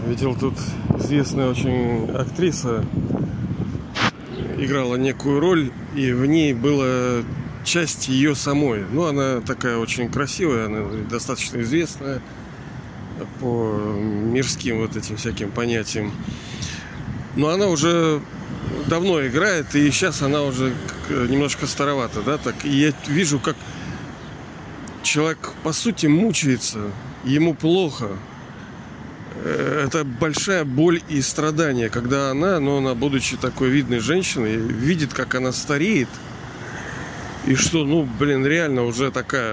Видел, тут известная очень актриса играла некую роль, и в ней была часть ее самой. Ну, она такая очень красивая, она достаточно известная по мирским вот этим всяким понятиям. Но она уже давно играет, и сейчас она уже немножко старовата, да, так. И я вижу, как человек, по сути, мучается, ему плохо. Это большая боль и страдание, когда она, будучи такой видной женщиной, видит, как она стареет, и что, реально уже такая...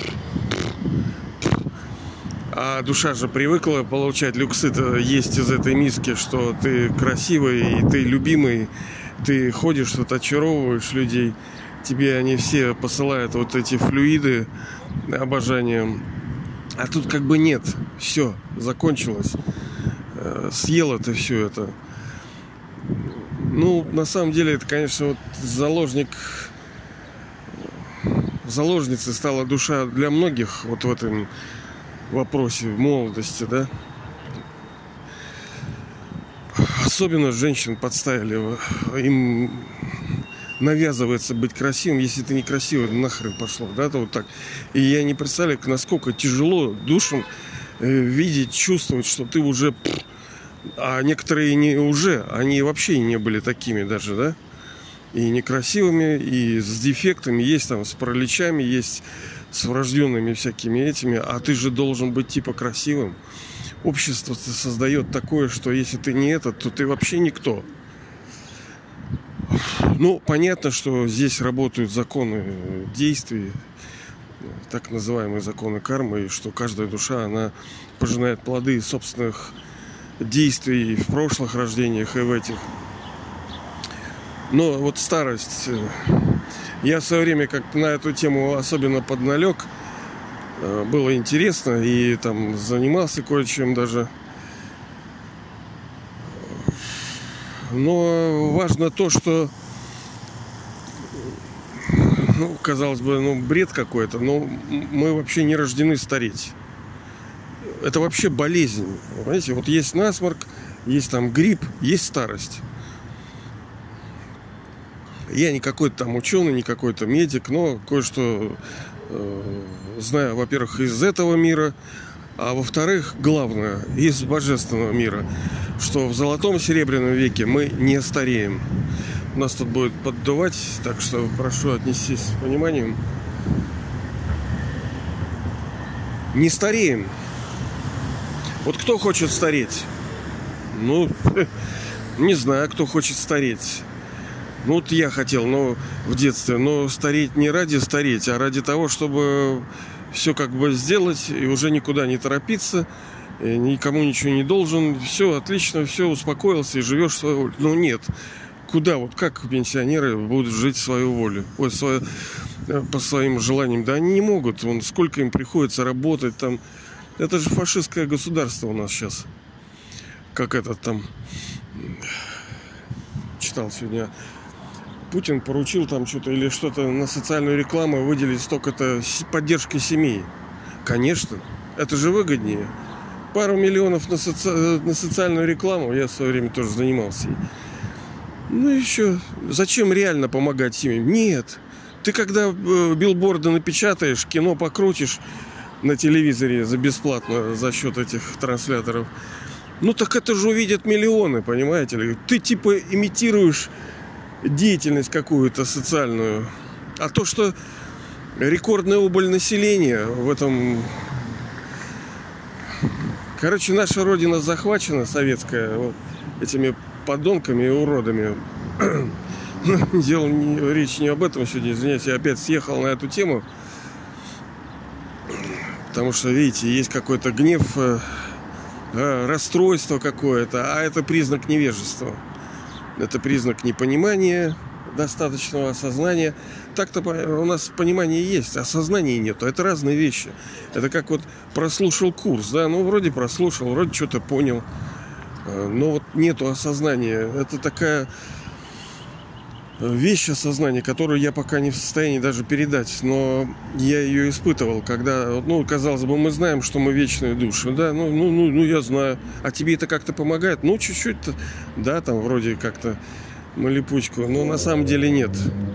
А душа же привыкла получать люксы-то есть из этой миски, что ты красивый, и ты любимый, ты ходишь, тут очаровываешь людей, тебе они все посылают вот эти флюиды обожанием. А тут как бы нет, все, закончилось. Съело ты все это. На самом деле, это, конечно, вот заложницей стала душа для многих вот в этом вопросе в молодости, да. Особенно женщин подставили. Им навязывается быть красивым. Если ты не красивый, нахрен пошло, да, то вот так. И я не представляю, насколько тяжело душам видеть, чувствовать, что ты уже... А некоторые не уже, они вообще не были такими даже, да. И некрасивыми, и с дефектами, есть там с параличами, есть с врожденными всякими этими. А ты же должен быть типа красивым. Общество создает такое, что если ты не этот, то ты вообще никто. Понятно, что здесь работают законы действий, так называемые законы кармы, и что каждая душа, она пожинает плоды собственных действий в прошлых рождениях и в этих. Но вот старость. Я в свое время как-то на эту тему особенно подналег. Было интересно, и там занимался кое-чем даже. Но важно то, что, казалось бы, бред какой-то, но мы вообще не рождены стареть. Это вообще болезнь. Понимаете, вот есть насморк, есть там грипп, есть старость. Я не какой-то там ученый, не какой-то медик, но кое-что знаю, во-первых, из этого мира, а во-вторых, главное, из божественного мира, что в золотом серебряном веке мы не стареем. Нас тут будет поддувать, так что прошу отнестись с пониманием. Не стареем. Вот кто хочет стареть? Не знаю, кто хочет стареть. Вот я хотел, в детстве, но стареть не ради стареть, а ради того, чтобы все как бы сделать и уже никуда не торопиться, и никому ничего не должен, все отлично, все, успокоился и живешь свою волю. Нет, куда, вот как пенсионеры будут жить свою волю, по своим желаниям? Да они не могут, сколько им приходится работать там. Это же фашистское государство у нас сейчас. Как этот там читал сегодня. Путин поручил там что-то или что-то на социальную рекламу выделить столько-то поддержки семей. Конечно, это же выгоднее. Пару миллионов на социальную рекламу, я в свое время тоже занимался. Еще, зачем реально помогать семьям? Нет. Ты когда билборды напечатаешь, кино покрутишь на телевизоре за бесплатно за счет этих трансляторов, так это же увидят миллионы, понимаете ли? Ты типа имитируешь деятельность какую-то социальную. А то, что рекордная убыль населения в этом... Короче, наша родина захвачена, советская, этими подонками и уродами. Речь не об этом сегодня, извиняюсь, я опять съехал на эту тему. Потому что, видите, есть какой-то гнев, расстройство какое-то, а это признак невежества. Это признак непонимания, достаточного осознания. Так-то у нас понимание есть, а осознания нет. Это разные вещи. Это как прослушал курс, да, вроде прослушал, вроде что-то понял. Но нету осознания. Это такая вещь осознания, которую я пока не в состоянии даже передать, но я ее испытывал, когда, казалось бы, мы знаем, что мы вечные души, да, я знаю, а тебе это как-то помогает? Чуть-чуть-то, да, там вроде как-то на липучку, но на самом деле нет.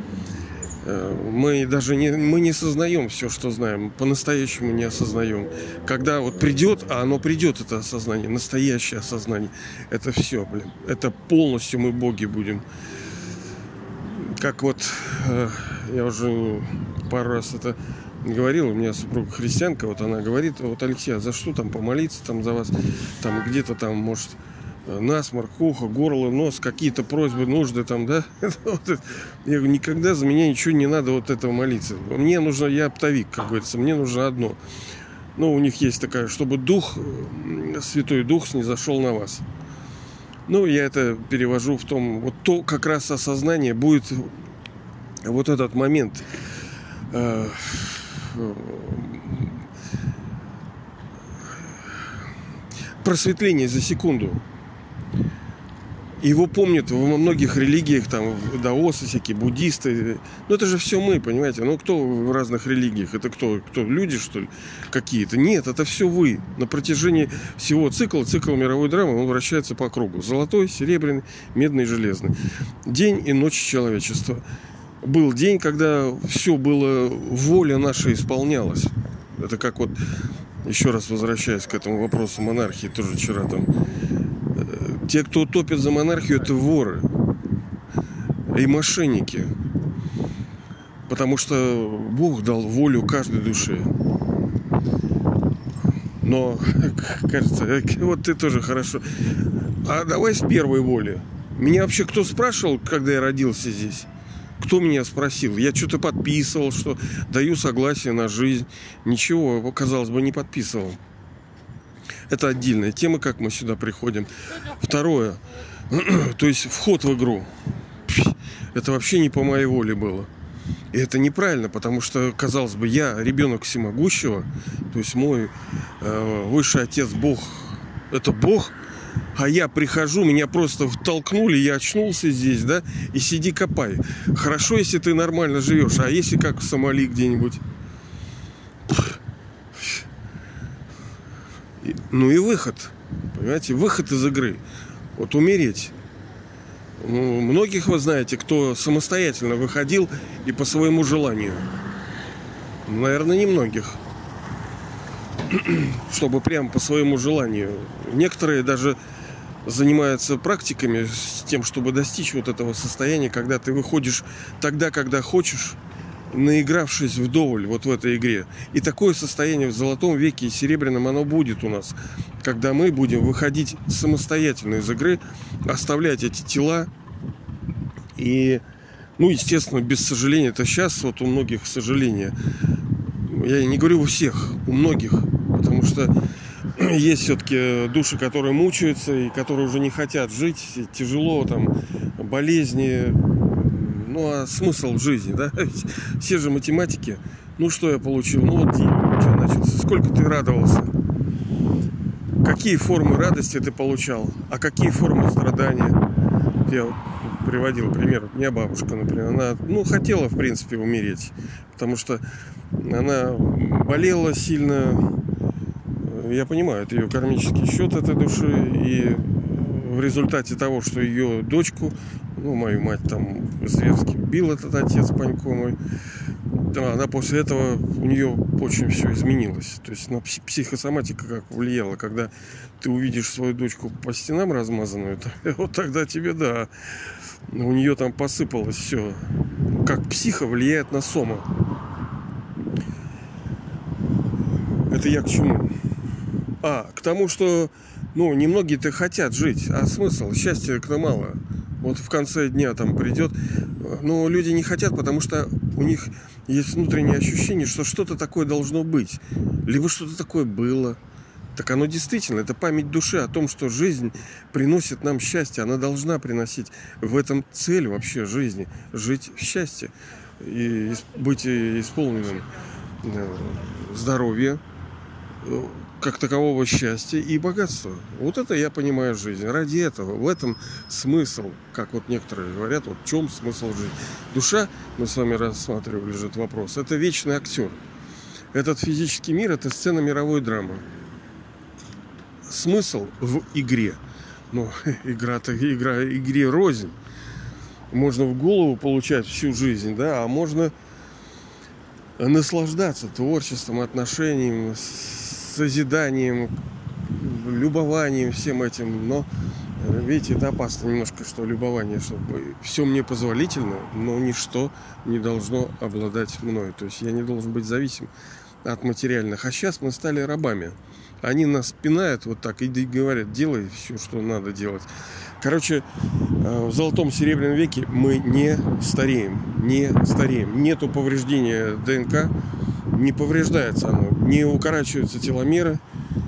Мы даже не сознаем все, что знаем, по-настоящему не осознаем. Когда вот придет, а оно придет, это осознание, настоящее осознание, это все, это полностью мы боги будем. Как вот, я уже пару раз это говорил, у меня супруга христианка, вот она говорит: вот, Алексей, а за что там помолиться там за вас, там где-то там, может, насморк, ухо, горло, нос, какие-то просьбы, нужды там, да? Я говорю, никогда за меня ничего не надо вот этого молиться. Мне нужно, я оптовик, как говорится, мне нужно одно. У них есть такая, чтобы Святой Дух снизошел на вас. Я это перевожу в том, вот то как раз осознание будет вот этот момент просветления за секунду. Его помнят во многих религиях, там, даосы всякие, буддисты. Это же все мы, понимаете? Кто в разных религиях? Это кто? Люди, что ли, какие-то? Нет, это все вы. На протяжении всего цикл мировой драмы, он вращается по кругу. Золотой, серебряный, медный, железный. День и ночь человечества. Был день, когда все было, воля наша исполнялась. Это как вот, еще раз возвращаясь к этому вопросу монархии, тоже вчера там... Те, кто топит за монархию, это воры и мошенники. Потому что Бог дал волю каждой душе. Но, кажется, вот ты тоже хорошо. А давай с первой воли. Меня вообще кто спрашивал, когда я родился здесь? Кто меня спросил? Я что-то подписывал, что даю согласие на жизнь. Ничего, казалось бы, не подписывал. Это отдельная тема, как мы сюда приходим. Второе, то есть вход в игру. Это вообще не по моей воле было. И это неправильно, потому что, казалось бы, я ребенок всемогущего, то есть мой высший отец Бог, это Бог, а я прихожу, меня просто втолкнули, я очнулся здесь, да, и сиди копай. Хорошо, если ты нормально живешь, а если как в Сомали где-нибудь? И выход, понимаете, выход из игры. Вот умереть. Многих вы знаете, кто самостоятельно выходил и по своему желанию. Наверное, немногих. Чтобы прям по своему желанию. Некоторые даже занимаются практиками с тем, чтобы достичь вот этого состояния, когда ты выходишь тогда, когда хочешь, наигравшись вдоволь вот в этой игре. И такое состояние в золотом веке и серебряном оно будет у нас, когда мы будем выходить самостоятельно из игры, оставлять эти тела и, естественно, без сожаления. Это сейчас вот у многих сожаление. Я не говорю у всех, у многих, потому что есть все-таки души, которые мучаются и которые уже не хотят жить, тяжело, там, болезни. А смысл в жизни, да? Все же математики. Что я получил? Вот день у тебя начался. Сколько ты радовался? Какие формы радости ты получал? А какие формы страдания? Я приводил пример. У меня бабушка, например, она, хотела, в принципе, умереть. Потому что она болела сильно. Я понимаю, это ее кармический счет этой души. И в результате того, что ее дочку, мою мать там зверски бил этот отец Панько мой, она после этого, у нее очень все изменилось. То есть на психосоматика как влияла, когда ты увидишь свою дочку по стенам размазанную, вот тогда тебе, да, у нее там посыпалось все. Как психа влияет на сома. Это я к чему? К тому, что немногие-то хотят жить, а смысл? Счастья-то мало. Вот в конце дня там придет. Но люди не хотят, потому что у них есть внутреннее ощущение, что что-то такое должно быть. Либо что-то такое было. Так оно действительно, это память души о том, что жизнь приносит нам счастье. Она должна приносить. В этом цель вообще жизни. Жить в счастье. И быть исполненным здоровья. как такового счастья и богатства. Вот это я понимаю жизнь. Ради этого, в этом смысл, как вот некоторые говорят, вот в чем смысл жизни. Душа, мы с вами рассматривали же этот вопрос, это вечный актер. Этот физический мир, это сцена мировой драмы. Смысл в игре. Ну, игре рознь. Можно в голову получать всю жизнь, да, а можно наслаждаться творчеством, отношением, созиданием, любованием всем этим. Но, видите, это опасно немножко, что любование, чтобы все мне позволительно, но ничто не должно обладать мной. То есть я не должен быть зависим от материальных. А сейчас мы стали рабами. Они нас пинают вот так и говорят, делай все, что надо делать. Короче, в золотом серебряном веке мы не стареем. Нету повреждения ДНК, не повреждается оно, не укорачиваются теломеры.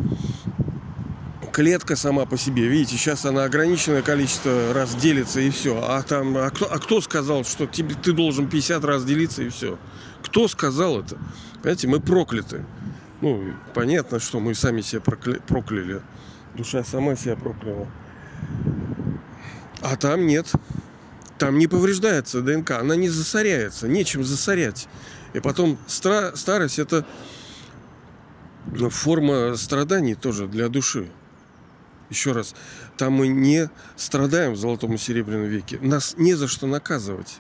Клетка сама по себе, видите, сейчас она ограниченное количество раз делится и все. А кто сказал, что ты должен 50 раз делиться и все? Кто сказал это? Понимаете, мы прокляты. Ну, понятно, что мы сами себя прокляли. Душа сама себя прокляла. А там нет. Там не повреждается ДНК. Она не засоряется. Нечем засорять. И потом старость — это форма страданий тоже для души. Еще раз. Там мы не страдаем в золотом и серебряном веке. Нас не за что наказывать.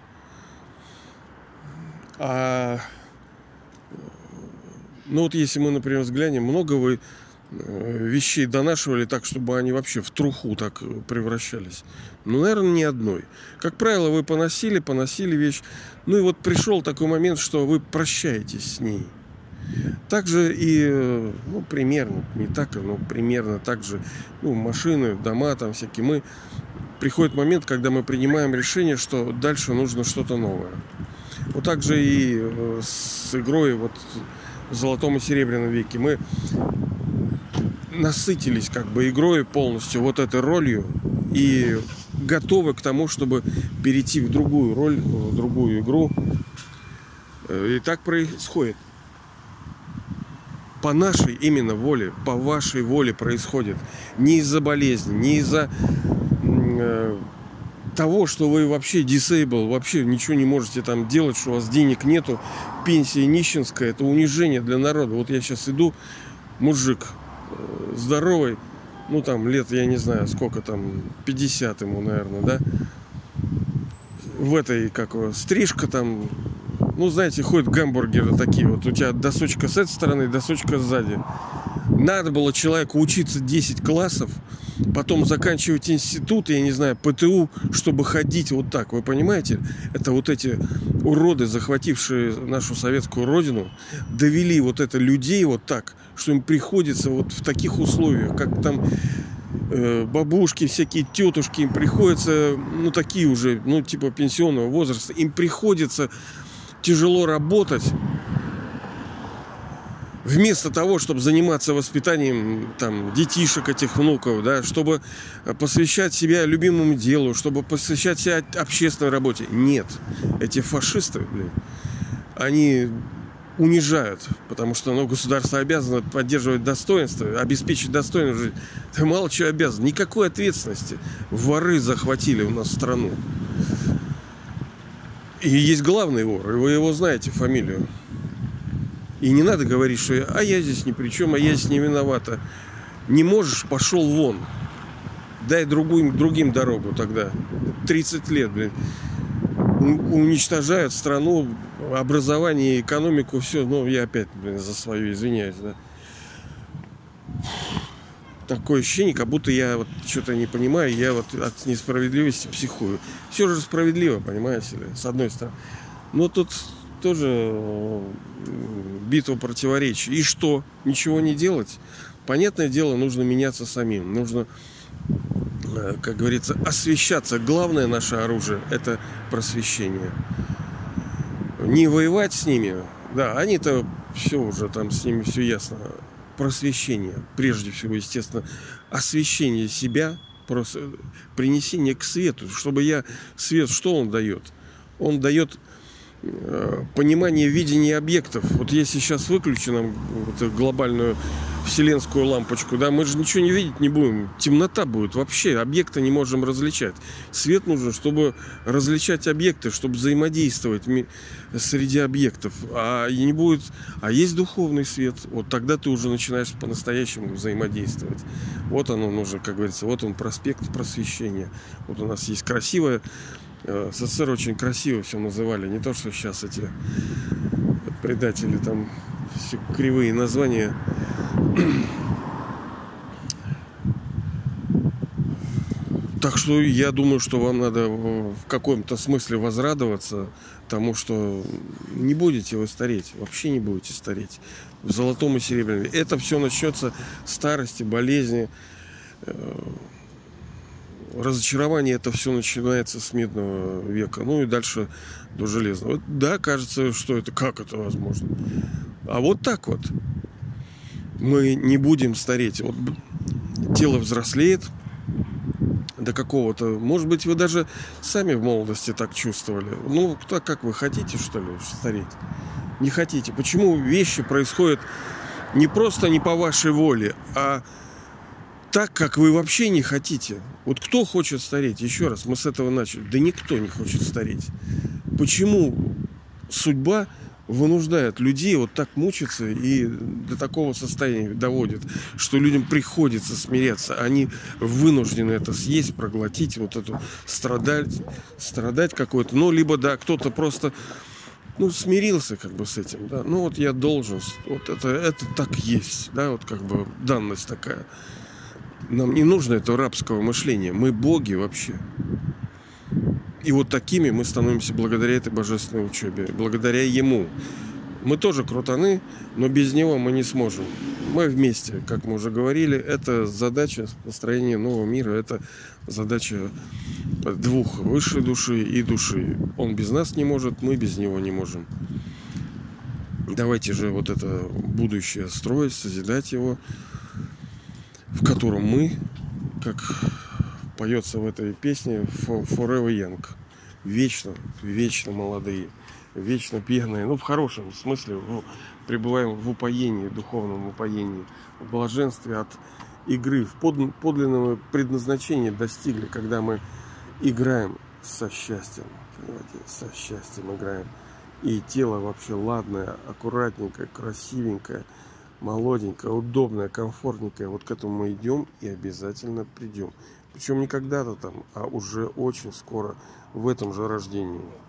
Ну вот если мы, например, взглянем, много вы вещей донашивали так, чтобы они вообще в труху так превращались? Ну, наверное, ни одной. Как правило, вы поносили вещь. Ну и вот пришел такой момент, что вы прощаетесь с ней. Также и, ну, примерно, не так, но примерно так же, ну, машины, дома там всякие. Приходит момент, когда мы принимаем решение, что дальше нужно что-то новое. Вот так же и с игрой вот в золотом и серебряном веке. Мы насытились как бы игрой полностью, вот этой ролью, и готовы к тому, чтобы перейти в другую роль, в другую игру. И так происходит. По нашей именно воле, по вашей воле происходит. Не из-за болезни, не из-за того, что вы вообще disabled, вообще ничего не можете там делать, что у вас денег нету, пенсия нищенская, это унижение для народа. Вот я сейчас иду, мужик здоровый, ну там лет, я не знаю, сколько там, 50 ему, наверное, да, в этой, стрижка там, ну, знаете, ходят гамбургеры такие, вот у тебя досочка с этой стороны, досочка сзади. Надо было человеку учиться 10 классов, потом заканчивать институт, я не знаю, ПТУ, чтобы ходить вот так, вы понимаете? Это вот эти уроды, захватившие нашу советскую родину, довели вот это людей вот так, что им приходится вот в таких условиях, как там бабушки, всякие тетушки, им приходится, ну, такие уже, ну, типа пенсионного возраста, им приходится тяжело работать, вместо того, чтобы заниматься воспитанием там детишек, этих внуков, да, чтобы посвящать себя любимому делу, чтобы посвящать себя общественной работе. Нет. Эти фашисты, они унижают, потому что государство обязано поддерживать достоинство, обеспечить достойную жизнь. Ты мало чего обязан. Никакой ответственности. Воры захватили у нас страну. И есть главный вор, и вы его знаете, фамилию. И не надо говорить, что я здесь ни при чем, я здесь не виновата. Не можешь, пошел вон. Дай другим дорогу тогда. 30 лет, уничтожают страну, образование, экономику, все. Ну, я опять, за свое извиняюсь, да. Такое ощущение, как будто я вот что-то не понимаю, я вот от несправедливости психую. Все же справедливо, понимаете ли, с одной стороны. Но тут тоже битва противоречий. И что? Ничего не делать? Понятное дело, нужно меняться самим. Нужно, как говорится, освещаться. Главное наше оружие – это просвещение. Не воевать с ними. Да, они-то все уже, там с ними все ясно. Просвещение. Прежде всего, естественно, освещение себя, просто принесение к свету. Чтобы свет, что он дает? Он дает понимание видения объектов. Вот если сейчас выключу нам глобальную вселенскую лампочку, да, мы же ничего не видеть не будем. Темнота будет вообще, объекты не можем различать. Свет нужен, чтобы различать объекты, чтобы взаимодействовать среди объектов. А не будет, а есть духовный свет. Вот тогда ты уже начинаешь по-настоящему взаимодействовать. Вот оно нужно, как говорится, вот он проспект Просвещения. Вот у нас есть красивое, СССР очень красиво все называли, не то, что сейчас эти предатели там все кривые названия. Так что я думаю, что вам надо в каком-то смысле возрадоваться тому, что не будете вы стареть, вообще не будете стареть в золотом и серебряном. Это все начнется с старости, болезни, разочарование. Это все начинается с медного века, ну и дальше до железного. Вот, да, кажется, что это, как это возможно? А вот так вот. Мы не будем стареть. Вот тело взрослеет до какого-то... Может быть, вы даже сами в молодости так чувствовали. Ну, так как вы хотите, что ли, стареть? Не хотите. Почему вещи происходят не просто не по вашей воле, а так, как вы вообще не хотите? Вот кто хочет стареть? Еще раз, мы с этого начали. Да никто не хочет стареть. Почему судьба вынуждает людей вот так мучиться и до такого состояния доводит, что людям приходится смиряться. Они вынуждены это съесть, проглотить, вот эту страдать какой-то. Ну, либо, да, кто-то просто, ну, смирился как бы с этим, да. Ну, вот я должен, вот это так есть, да, вот как бы данность такая. Нам не нужно этого рабского мышления. Мы боги вообще. И вот такими мы становимся благодаря этой божественной учебе, благодаря Ему. Мы тоже крутаны, но без Него мы не сможем. Мы вместе, как мы уже говорили, это задача построения нового мира, это задача двух, высшей души и души. Он без нас не может, мы без Него не можем. Давайте же вот это будущее строить, созидать его, в котором мы, как поется в этой песне, Forever Young. Вечно, вечно молодые, вечно пьяные. Ну, в хорошем смысле, пребываем в упоении, духовном упоении, в блаженстве от игры, в подлинном предназначении достигли, когда мы играем со счастьем. Понимаете, со счастьем играем. И тело вообще ладное, аккуратненькое, красивенькое, молоденькое, удобное, комфортненькое. Вот к этому мы идем и обязательно придем. Причем не когда-то там, а уже очень скоро в этом же рождении.